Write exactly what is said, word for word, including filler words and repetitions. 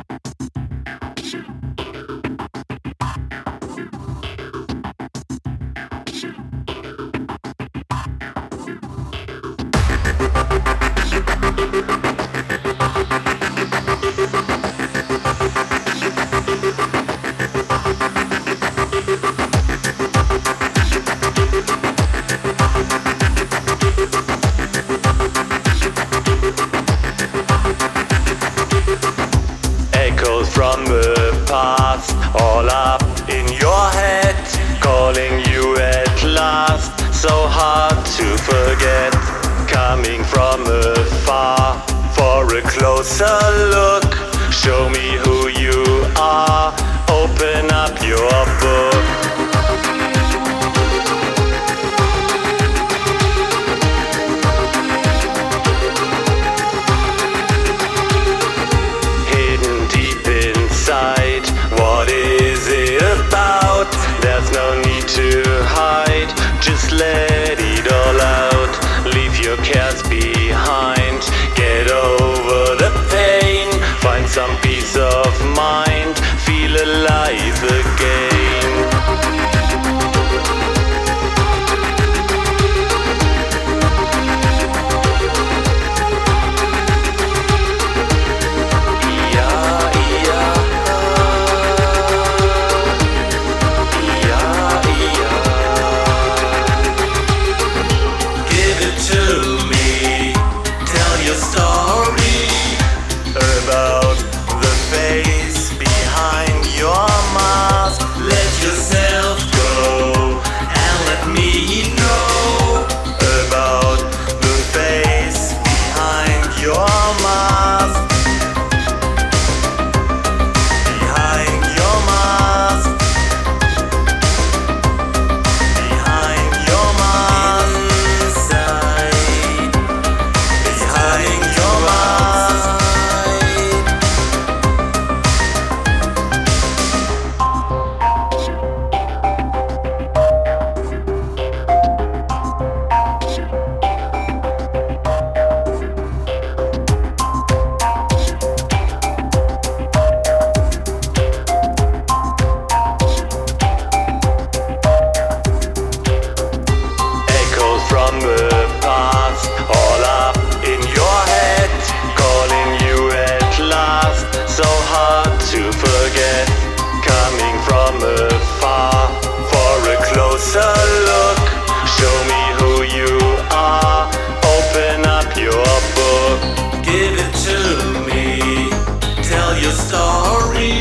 Echoes from the past, all up in your head, calling you at last, so hard to forget. Coming from afar for a closer look, show me who you are, open up your book. What is it about? There's no need to hide, just let it all out. Leave your cares behind, get over the pain, find some peace of mind, feel alive again. About the face behind your mask. Let yourself go and let me know about the face behind your mask. Behind your mask. Behind your mask. Inside. Behind your mask. From the past, all up in your head, calling you at last, so hard to forget. Coming from afar for a closer look, show me who you are, open up your book. Give it to me, tell your story.